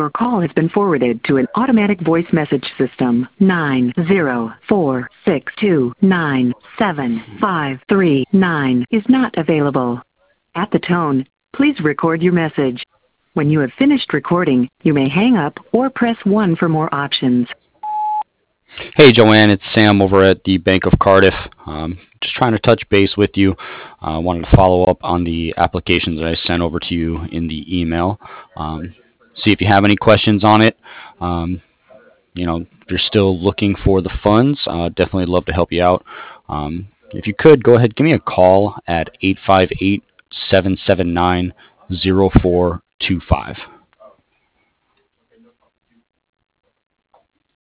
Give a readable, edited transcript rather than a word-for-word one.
Your call has been forwarded to an automatic voice message system. 90462975539 is not available. At the tone, please record your message. When you have finished recording, you may hang up or press 1 for more options. Hey Joanne, it's Sam over at the Bank of Cardiff. Just trying to touch base with you. Wanted to follow up on the application that I sent over to you in the email. See if you have any questions on it. If you're still looking for the funds, definitely love to help you out. If you could, go ahead, give me a call at 858-779-0425.